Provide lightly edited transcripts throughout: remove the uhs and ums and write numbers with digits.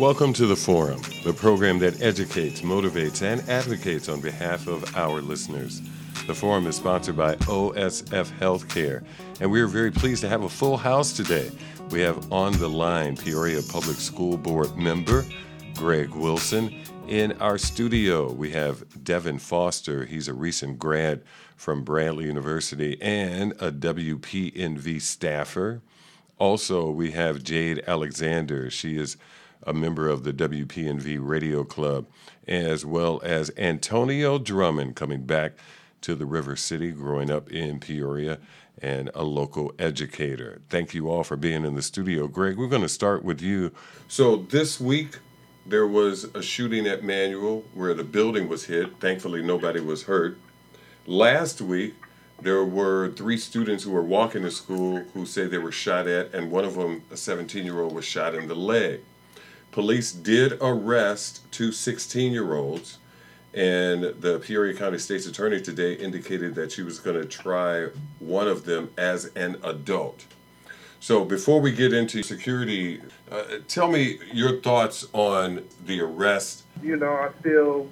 Welcome to The Forum, the program that educates, motivates, and advocates on behalf of our listeners. The Forum is sponsored by OSF Healthcare, and we are very pleased to have a full house today. We have on the line Peoria Public School Board member Greg Wilson. In our studio, we have Devin Foster. He's a recent grad from Bradley University and a WPNV staffer. Also, we have Jade Alexander. She is a member of the WPNV Radio Club, as well as Antonio Drummond, coming back to the River City, growing up in Peoria, and a local educator. Thank you all for being in the studio. Greg, we're going to start with you. So this week, there was a shooting at Manual where the building was hit. Thankfully, nobody was hurt. Last week, there were 3 students who were walking to school who say they were shot at, and one of them, a 17-year-old, was shot in the leg. Police did arrest 2 16-year-olds, and the Peoria County State's Attorney today indicated that she was going to try one of them as an adult. So before we get into security, tell me your thoughts on the arrest. I feel,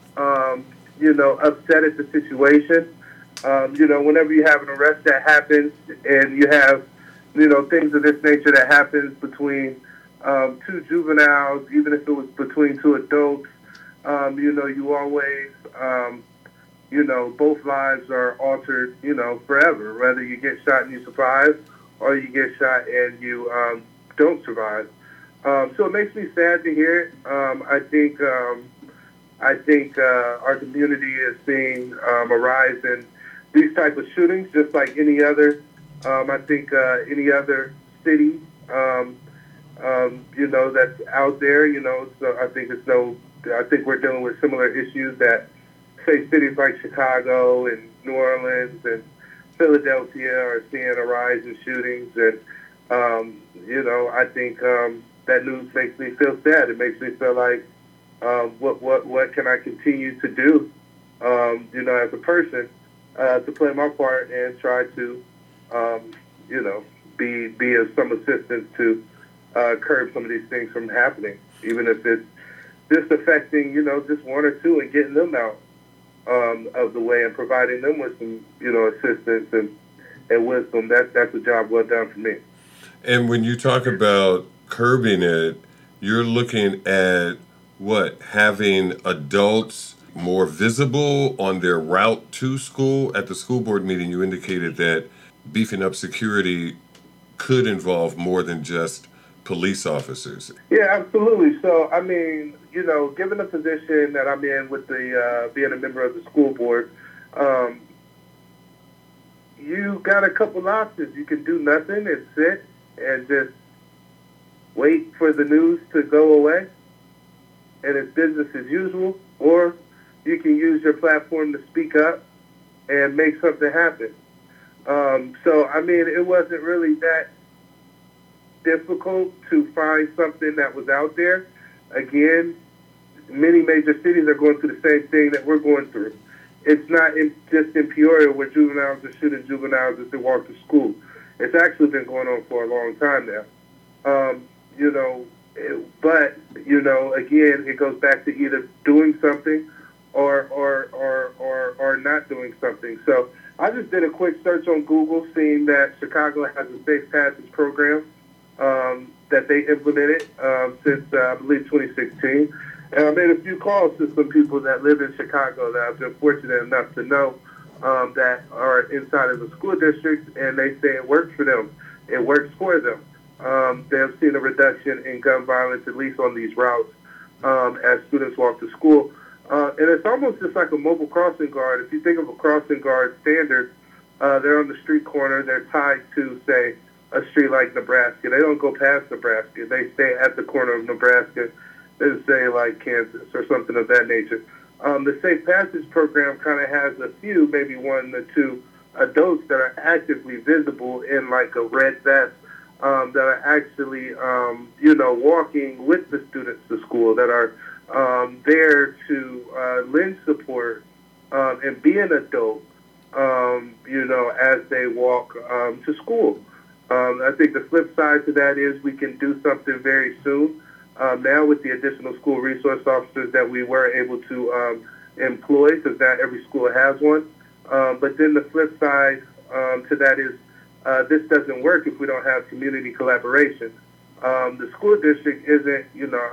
upset at the situation. Whenever you have an arrest that happens and you have, things of this nature that happens between 2 juveniles, even if it was between 2 adults, you always, both lives are altered, forever, whether you get shot and you survive or you get shot and you don't survive. So it makes me sad to hear it. I think our community is seeing a rise in these type of shootings, just like any other. I think any other city, that's out there. So I think we're dealing with similar issues that, say, cities like Chicago and New Orleans and Philadelphia are seeing a rise in shootings, and I think that news makes me feel sad. It makes me feel like, what can I continue to do, as a person, to play my part and try to, be of some assistance to curb some of these things from happening, even if it's just affecting, just 1 or 2 and getting them out of the way and providing them with some, assistance and wisdom. That's a job well done for me. And when you talk about curbing it, you're looking at having adults more visible on their route to school. At the school board meeting, you indicated that beefing up security could involve more than just police officers. Yeah, absolutely. So, given the position that I'm in with the being a member of the school board, you got a couple options. You can do nothing and sit and just wait for the news to go away, and it's business as usual, or you can use your platform to speak up and make something happen. It wasn't really that difficult to find something that was out there. Again, many major cities are going through the same thing that we're going through. It's not just in Peoria where juveniles are shooting juveniles as they walk to school. It's actually been going on for a long time now. Again, it goes back to either doing something or not doing something. So I just did a quick search on Google, seeing that Chicago has a safe passage program that they implemented since, I believe, 2016. And I made a few calls to some people that live in Chicago that I've been fortunate enough to know that are inside of the school district, and they say it works for them. It works for them. They have seen a reduction in gun violence, at least on these routes, as students walk to school. And it's almost just like a mobile crossing guard. If you think of a crossing guard standard, they're on the street corner. They're tied to, say, a street like Nebraska. They don't go past Nebraska. They stay at the corner of Nebraska, let's say like Kansas or something of that nature. The Safe Passage program kind of has a few, maybe 1 or 2 adults that are actively visible in like a red vest that are actually, walking with the students to school, that are there to lend support and be an adult, as they walk to school. I think the flip side to that is we can do something very soon Now with the additional school resource officers that we were able to employ, because not every school has one. But then the flip side to that is this doesn't work if we don't have community collaboration. The school district isn't,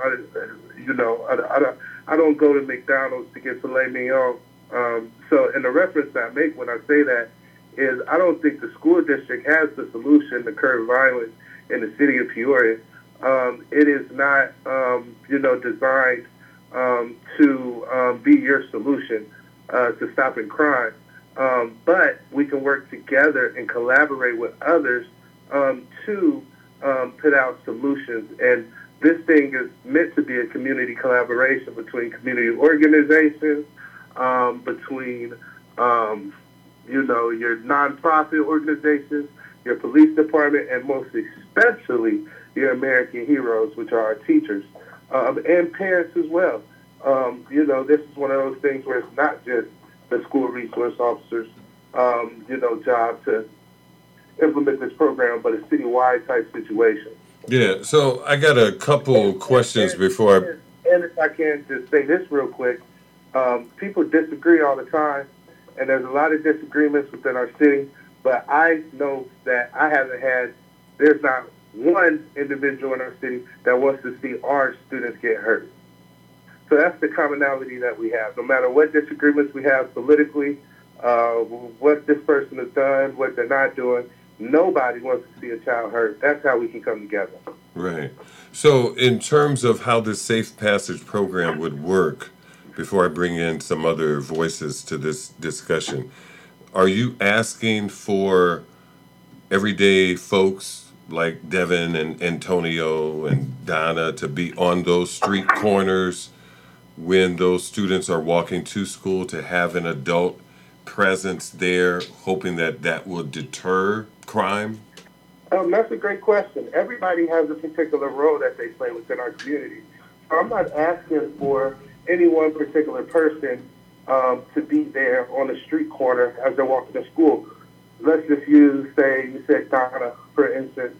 I don't go to McDonald's to get filet mignon. And the reference I make when I say that is I don't think the school district has the solution to curb violence in the city of Peoria. It is not, designed to be your solution to stopping crime. But we can work together and collaborate with others to put out solutions. And this thing is meant to be a community collaboration between community organizations, between, your nonprofit organizations, your police department, and most especially your American heroes, which are our teachers, and parents as well. This is one of those things where it's not just the school resource officers, job to implement this program, but a citywide type situation. Yeah, so I got a couple questions before And if I can just say this real quick, people disagree all the time, and there's a lot of disagreements within our city, but I know that there's not one individual in our city that wants to see our students get hurt. So that's the commonality that we have. No matter what disagreements we have politically, what this person has done, what they're not doing, nobody wants to see a child hurt. That's how we can come together. Right. So in terms of how this Safe Passage program would work, before I bring in some other voices to this discussion, are you asking for everyday folks like Devin and Antonio and Donna to be on those street corners when those students are walking to school, to have an adult presence there, hoping that will deter crime? That's a great question. Everybody has a particular role that they play within our community. So I'm not asking for any one particular person to be there on the street corner as they're walking to school. Let's just use, you said Donna, for instance,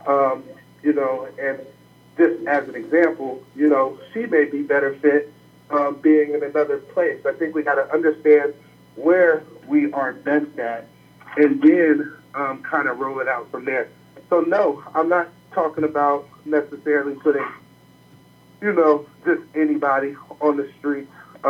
and just as an example, she may be better fit being in another place. I think we got to understand where we are best at and then kind of roll it out from there. So no, I'm not talking about necessarily putting, just anybody on the street,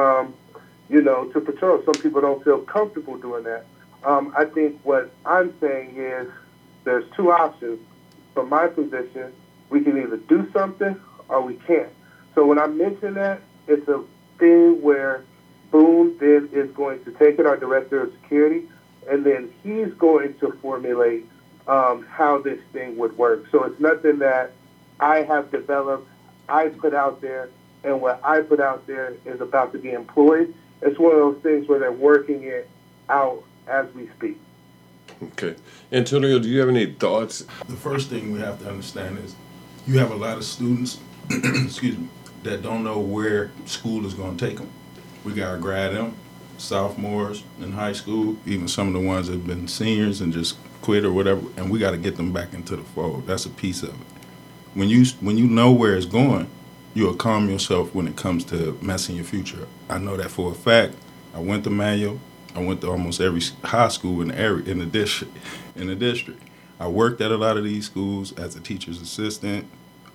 to patrol. Some people don't feel comfortable doing that. I think what I'm saying is there's two options. From my position, we can either do something or we can't. So when I mention that, it's a thing where Boone then is going to take it, our director of security, and then he's going to formulate how this thing would work. So it's nothing that I have developed, I put out there, and what I put out there is about to be employed. It's one of those things where they're working it out as we speak. Okay. Antonio, do you have any thoughts? The first thing we have to understand is you have a lot of students, excuse me, that don't know where school is going to take them. We got to grad them, sophomores in high school, even some of the ones that have been seniors and just quit or whatever, and we got to get them back into the fold. That's a piece of it. When you know where it's going, you'll calm yourself when it comes to messing your future up. I know that for a fact. I went to Manual. I went to almost every high school in the district. I worked at a lot of these schools as a teacher's assistant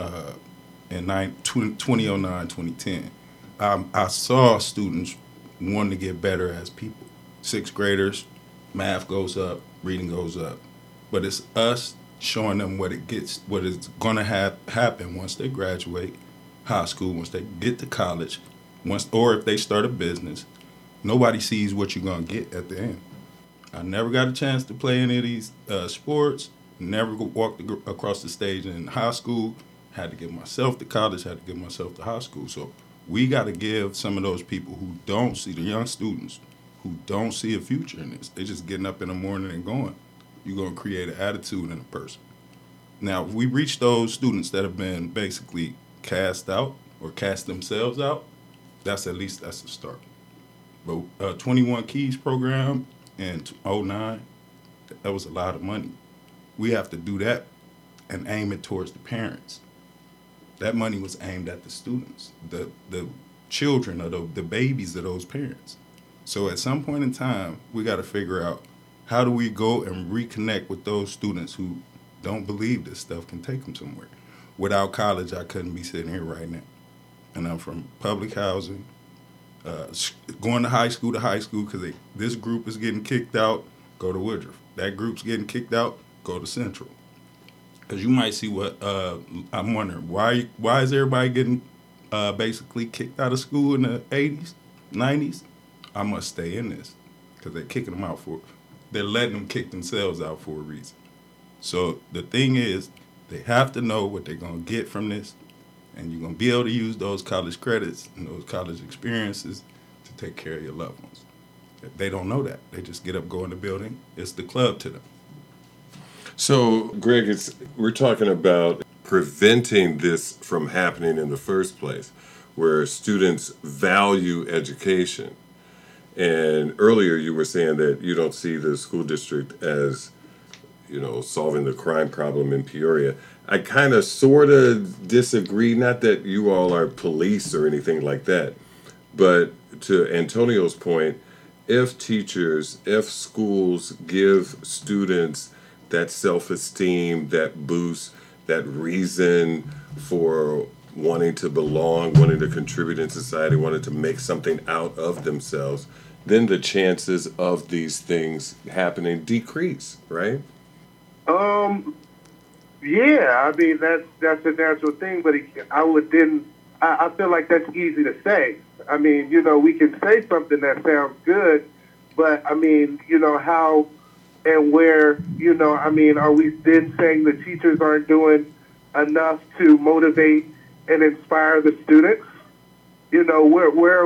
in 2009, 2010. I saw students wanting to get better as people. Sixth graders, math goes up, reading goes up. But it's us showing them what is going to happen once they graduate high school, once they get to college, or if they start a business. Nobody sees what you're going to get at the end. I never got a chance to play any of these sports, never walked across the stage in high school, had to get myself to college, had to get myself to high school. So we got to give some of those people who don't see, the young students, who don't see a future in this. They just getting up in the morning and going. You're going to create an attitude in a person. Now, if we reach those students that have been basically cast out or cast themselves out, that's a start. But 21 Keys program in 2009, that was a lot of money. We have to do that and aim it towards the parents. that money was aimed at the students, the children, or the babies of those parents. So at some point in time, we got to figure out, how do we go and reconnect with those students who don't believe this stuff can take them somewhere? Without college, I couldn't be sitting here right now. And I'm from public housing, going to high school because this group is getting kicked out, go to Woodruff. That group's getting kicked out, go to Central. Because you might see what, I'm wondering, why is everybody getting basically kicked out of school in the 80s, 90s? I must stay in this, because they're kicking them out they're letting them kick themselves out for a reason. So the thing is, they have to know what they're going to get from this, and you're going to be able to use those college credits and those college experiences to take care of your loved ones. If they don't know that, they just get up, go in the building, it's the club to them. So, Greg, we're talking about preventing this from happening in the first place, where students value education. And earlier you were saying that you don't see the school district as, solving the crime problem in Peoria. I kind of sort of disagree, not that you all are police or anything like that, but to Antonio's point, if schools give students that self-esteem, that boost, that reason for wanting to belong, wanting to contribute in society, wanting to make something out of themselves, then the chances of these things happening decrease, right? Yeah, I mean, that's a natural thing, but I feel like that's easy to say. I mean, we can say something that sounds good, but I mean, how and where, are we then saying the teachers aren't doing enough to motivate and inspire the students? What are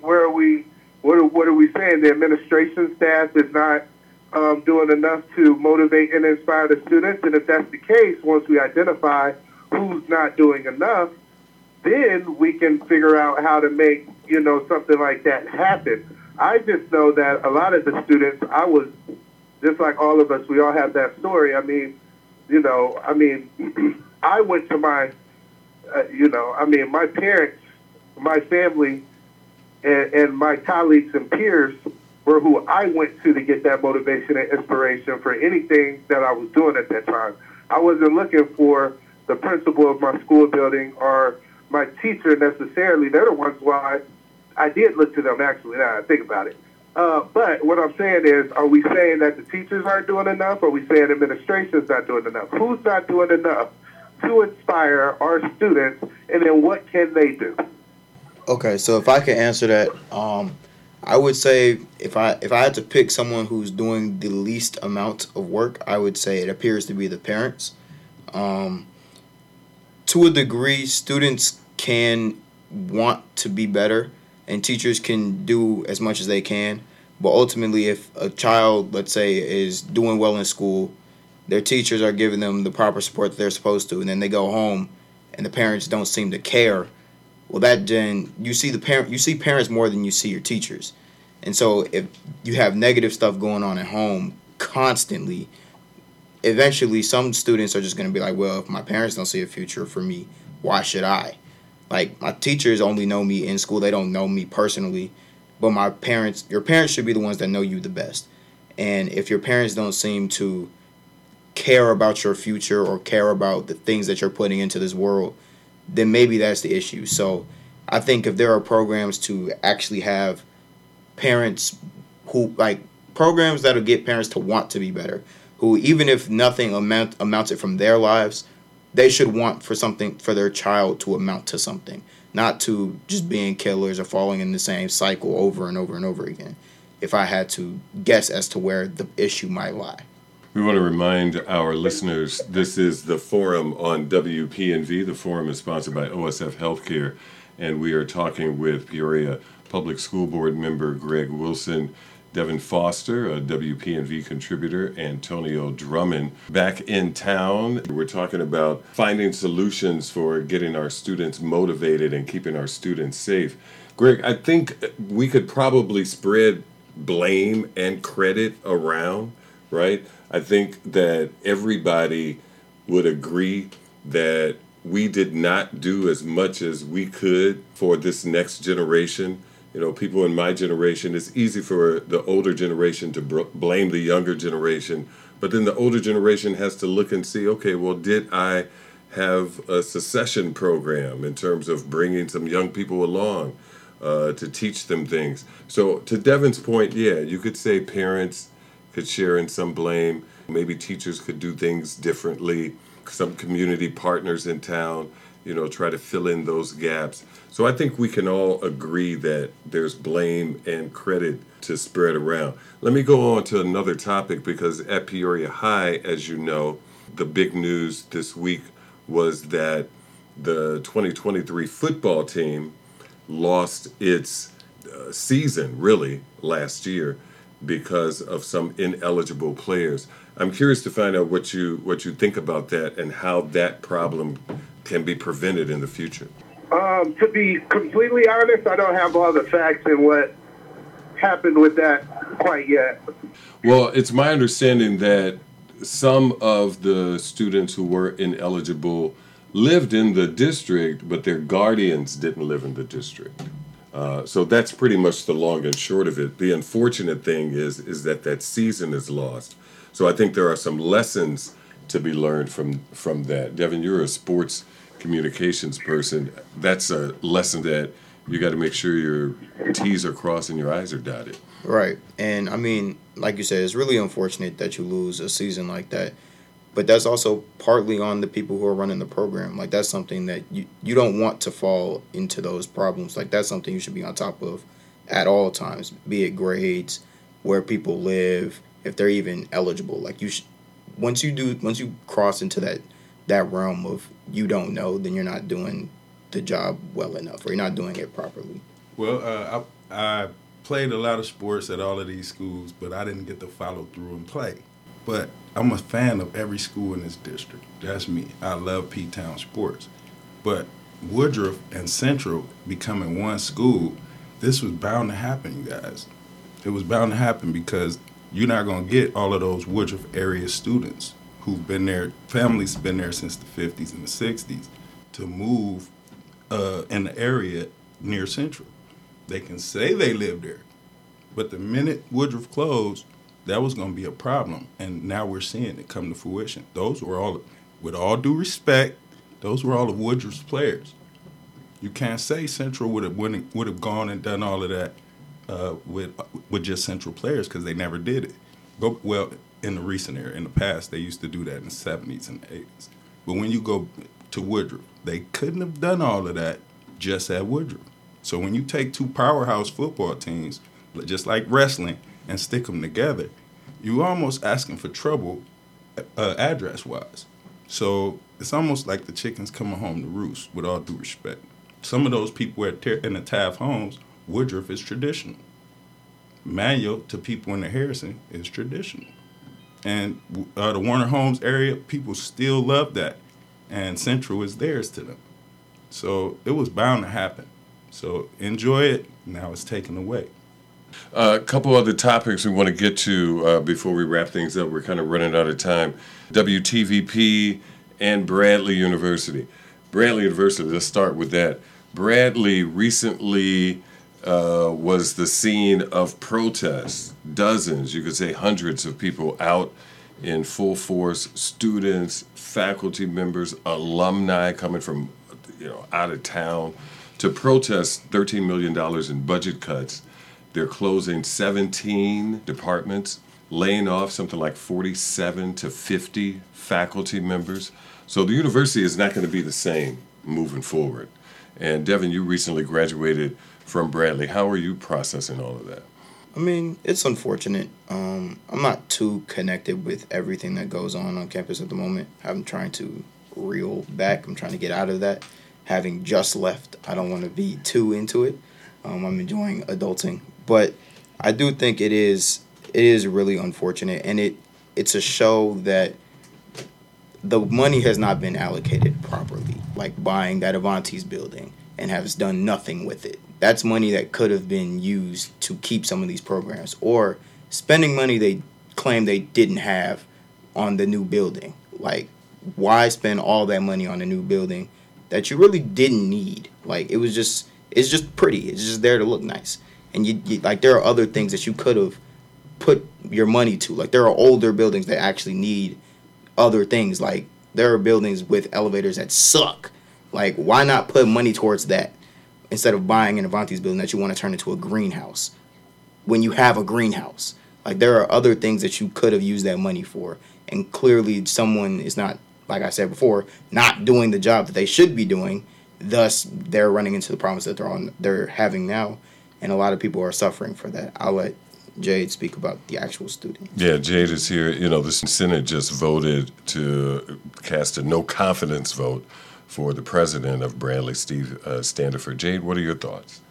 we saying? The administration staff is not doing enough to motivate and inspire the students? And if that's the case, once we identify who's not doing enough, then we can figure out how to make, something like that happen. I just know that a lot of the students, I was, just like all of us, we all have that story. I mean, I went to my, my parents, my family, and my colleagues and peers were who I went to get that motivation and inspiration for anything that I was doing at that time. I wasn't looking for the principal of my school building or my teacher necessarily. They're the ones why I did look to them, actually, now I think about it. But what I'm saying is, are we saying that the teachers aren't doing enough? Or are we saying administration's not doing enough? Who's not doing enough to inspire our students, and then what can they do? Okay, so if I can answer that, I would say if I had to pick someone who's doing the least amount of work, I would say it appears to be the parents. To a degree, students can want to be better, and teachers can do as much as they can. But ultimately, if a child, let's say, is doing well in school, their teachers are giving them the proper support that they're supposed to, and then they go home, and the parents don't seem to care. Well, you see parents more than you see your teachers. And so if you have negative stuff going on at home constantly, eventually some students are just going to be like, well, if my parents don't see a future for me, why should I? Like, my teachers only know me in school. They don't know me personally. But your parents should be the ones that know you the best. And if your parents don't seem to care about your future or care about the things that you're putting into this world, then maybe that's the issue. So I think if there are programs to actually have parents programs that'll get parents to want to be better, who even if nothing amounts it from their lives, they should want for their child to amount to something, not to just being killers or falling in the same cycle over and over and over again, if I had to guess as to where the issue might lie. We want to remind our listeners, this is the Forum on WPNV. The Forum is sponsored by OSF Healthcare, and we are talking with Peoria Public School Board member Greg Wilson, Devin Foster, a WPNV contributor, Antonio Drummond. Back in town, we're talking about finding solutions for getting our students motivated and keeping our students safe. Greg, I think we could probably spread blame and credit around, right? I think that everybody would agree that we did not do as much as we could for this next generation. You know, people in my generation, it's easy for the older generation to blame the younger generation, but then the older generation has to look and see, okay, well, did I have a succession program in terms of bringing some young people along to teach them things? So to Devin's point, yeah, you could say parents could share in some blame. Maybe teachers could do things differently. Some community partners in town, you know, try to fill in those gaps. So I think we can all agree that there's blame and credit to spread around. Let me go on to another topic, because at Peoria High, as you know, the big news this week was that the 2023 football team lost its season, really, last year because of some ineligible players. I'm curious to find out what you think about that and how that problem can be prevented in the future. To be completely honest, I don't have all the facts and what happened with that quite yet. Well, it's my understanding that some of the students who were ineligible lived in the district, but their guardians didn't live in the district. So that's pretty much the long and short of it. The unfortunate thing is that season is lost. So I think there are some lessons to be learned from that. Devin, you're a sports communications person. That's a lesson that you got to make sure your T's are crossed and your I's are dotted. Right. And I mean, like you said, it's really unfortunate that you lose a season like that. But that's also partly on the people who are running the program. Like, that's something that you don't want to fall into those problems. Like, that's something you should be on top of at all times, be it grades, where people live, if they're even eligible. Like, once you cross into that realm of you don't know, then you're not doing the job well enough, or you're not doing it properly. Well, I played a lot of sports at all of these schools, but I didn't get to follow through and play. But I'm a fan of every school in this district. That's me. I love P-Town sports. But Woodruff and Central becoming one school, this was bound to happen, you guys. It was bound to happen because you're not going to get all of those Woodruff area students who've been there, families been there since the 50s and the 60s, to move in the area near Central. They can say they live there, but the minute Woodruff closed, that was going to be a problem, and now we're seeing it come to fruition. Those were all, with all due respect, those were all of Woodruff's players. You can't say Central would have gone and done all of that with just Central players, because they never did it. Well, in the recent era, in the past, they used to do that in the 70s and 80s. But when you go to Woodruff, they couldn't have done all of that just at Woodruff. So when you take two powerhouse football teams, just like wrestling, and stick them together, you're almost asking for trouble address-wise. So it's almost like the chickens coming home to roost, with all due respect. Some of those people in the Taft homes, Woodruff is traditional. Manual to people in the Harrison is traditional. And the Warner Homes area, people still love that. And Central is theirs to them. So it was bound to happen. So enjoy it. Now it's taken away. A couple other topics we want to get to before we wrap things up. We're kind of running out of time. WTVP and Bradley University. Bradley University, let's start with that. Bradley recently was the scene of protests. Dozens, you could say hundreds of people out in full force. Students, faculty members, alumni coming from out of town to protest $13 million in budget cuts. They're closing 17 departments, laying off something like 47 to 50 faculty members. So the university is not going to be the same moving forward. And Devin, you recently graduated from Bradley. How are you processing all of that? I mean, it's unfortunate. I'm not too connected with everything that goes on campus at the moment. I'm trying to reel back. I'm trying to get out of that. Having just left, I don't want to be too into it. I'm enjoying adulting. But I do think it is really unfortunate, and it's a show that the money has not been allocated properly, like buying that Avanti's building and has done nothing with it. That's money that could have been used to keep some of these programs, or spending money they claim they didn't have on the new building. Like, why spend all that money on a new building that you really didn't need. Like, it's just pretty. It's just there to look nice. And you like, there are other things that you could have put your money to. Like, there are older buildings that actually need other things. Like, there are buildings with elevators that suck. Like, why not put money towards that instead of buying an Avanti's building that you want to turn into a greenhouse when you have a greenhouse? Like, there are other things that you could have used that money for. And clearly someone is not, like I said before, not doing the job that they should be doing. Thus, they're running into the problems that they're having now. And a lot of people are suffering for that. I'll let Jade speak about the actual student. Yeah, Jade is here. You know, the Senate just voted to cast a no confidence vote for the president of Bradley, Steve Standiford. Jade, what are your thoughts?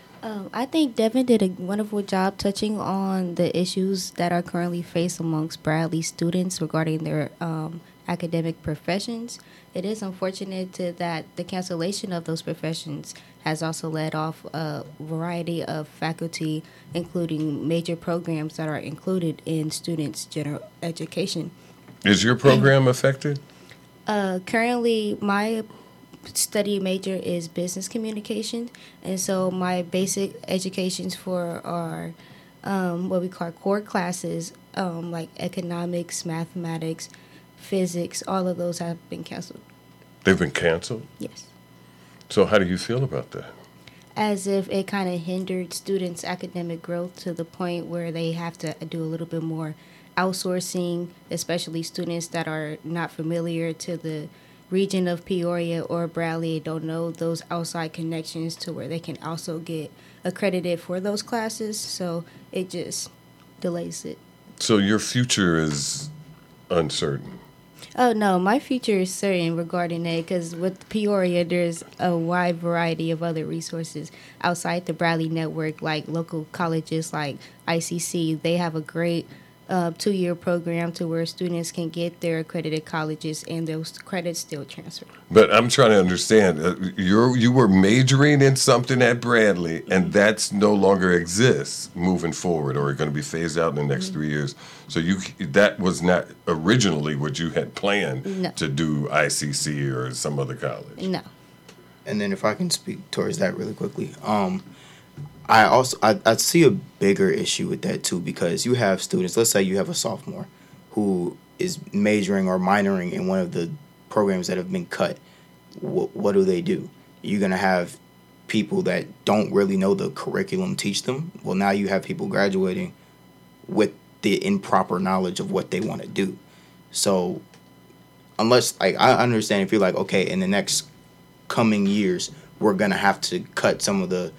I think Devin did a wonderful job touching on the issues that are currently faced amongst Bradley students regarding their academic professions. It is unfortunate that the cancellation of those professions has also led off a variety of faculty, including major programs that are included in students' general education. Is your program affected? Currently, my study major is business communication, and so my basic educations for are what we call core classes, like economics, mathematics, physics. All of those have been canceled. They've been canceled? Yes. So how do you feel about that? As if it kind of hindered students' academic growth to the point where they have to do a little bit more outsourcing, especially students that are not familiar to the region of Peoria or Bradley, don't know those outside connections to where they can also get accredited for those classes. So it just delays it. So your future is uncertain? Oh, no, my future is certain regarding that, because with Peoria, there's a wide variety of other resources outside the Bradley network, like local colleges like ICC. They have a great 2-year program to where students can get their accredited colleges and those credits still transfer. But I'm trying to understand, you were majoring in something at Bradley, and that's no longer exists moving forward, or going to be phased out in the next 3 years. So that was not originally what you had planned to do ICC or some other college. No. And then if I can speak towards that really quickly, I see a bigger issue with that too, because you have students, let's say you have a sophomore who is majoring or minoring in one of the programs that have been cut. What do? You're going to have people that don't really know the curriculum teach them. Well, now you have people graduating with the improper knowledge of what they want to do. So unless, like, I understand if you're like, okay, in the next coming years, we're going to have to cut some of the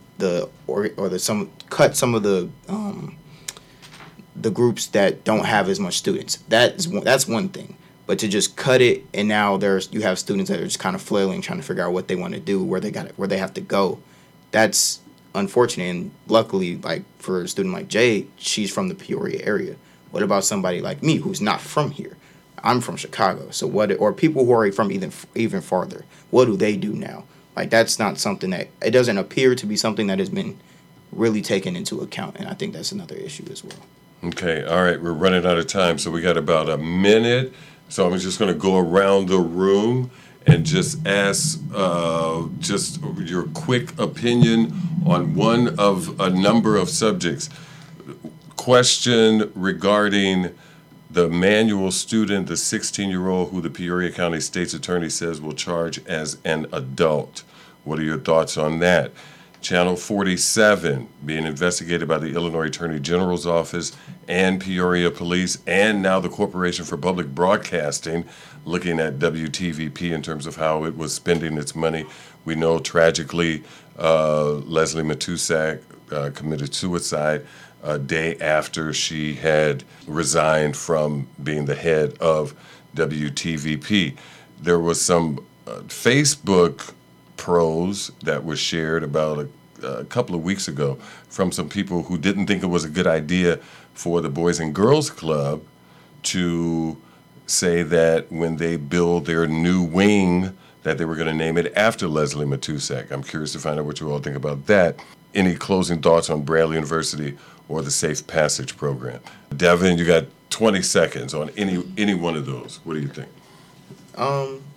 groups that don't have as much students. That's one thing. But to just cut it, and now you have students that are just kind of flailing, trying to figure out what they want to do, where they have to go. That's unfortunate. And luckily, like for a student like Jay, she's from the Peoria area. What about somebody like me who's not from here? I'm from Chicago. So or people who are from even farther? What do they do now? Like, that's not something that, it doesn't appear to be something that has been really taken into account, and I think that's another issue as well. Okay, all right, we're running out of time, so we got about a minute. So I'm just going to go around the room and just ask just your quick opinion on one of a number of subjects. Question regarding the manual student, the 16-year-old who the Peoria County State's Attorney says will charge as an adult. What are your thoughts on that? Channel 47 being investigated by the Illinois Attorney General's Office and Peoria Police, and now the Corporation for Public Broadcasting looking at WTVP in terms of how it was spending its money. We know tragically Leslie Matusak committed suicide a day after she had resigned from being the head of WTVP. There was some Facebook prose that was shared about a couple of weeks ago from some people who didn't think it was a good idea for the Boys and Girls Club to say that when they build their new wing that they were going to name it after Leslie Matusak. I'm curious to find out what you all think about that. Any closing thoughts on Bradley University or the Safe Passage program? Devin, you got 20 seconds on any one of those. What do you think?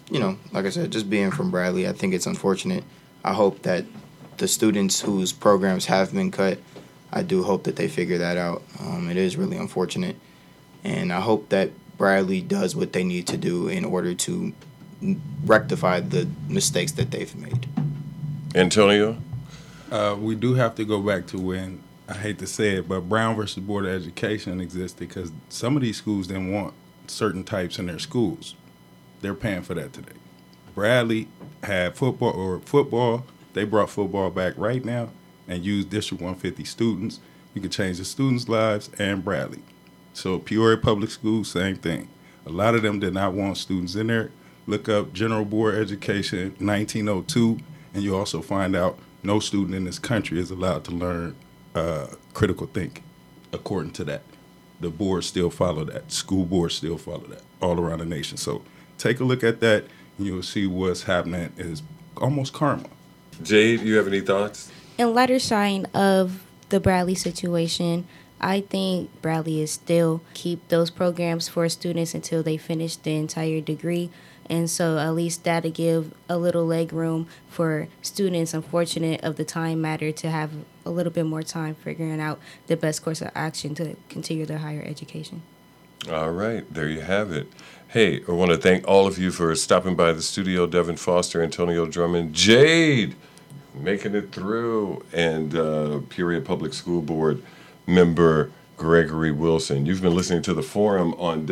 like I said, just being from Bradley, I think it's unfortunate. I hope that the students whose programs have been cut, I do hope that they figure that out. It is really unfortunate. And I hope that Bradley does what they need to do in order to rectify the mistakes that they've made. Antonio? We do have to go back to when, I hate to say it, but Brown versus Board of Education existed because some of these schools didn't want certain types in their schools. They're paying for that today. Bradley had football. They brought football back right now and used District 150 students. You could change the students' lives and Bradley. So Peoria Public Schools, same thing. A lot of them did not want students in there. Look up General Board Education 1902, and you also find out no student in this country is allowed to learn critical thinking. According to that, the boards still follow that. School boards still follow that all around the nation. So take a look at that, and you'll see what's happening is almost karma. Jade, you have any thoughts? In lighter shine of the Bradley situation, I think Bradley is still keep those programs for students until they finish the entire degree. And so at least that'll give a little leg room for students unfortunate of the time matter to have a little bit more time figuring out the best course of action to continue their higher education. All right, there you have it. Hey, I want to thank all of you for stopping by the studio. Devin Foster, Antonio Drummond, Jade, making it through, and Peoria Public School Board member Gregory Wilson. You've been listening to The Forum on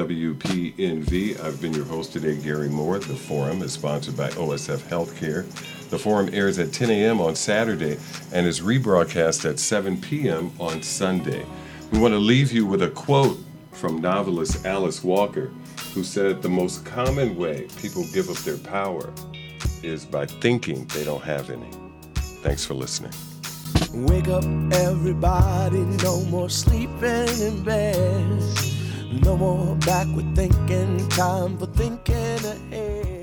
WPNV. I've been your host today, Gary Moore. The Forum is sponsored by OSF Healthcare. The Forum airs at 10 a.m. on Saturday and is rebroadcast at 7 p.m. on Sunday. We want to leave you with a quote from novelist Alice Walker, who said the most common way people give up their power is by thinking they don't have any. Thanks for listening. Wake up, everybody, no more sleeping in bed. No more backward thinking, time for thinking ahead.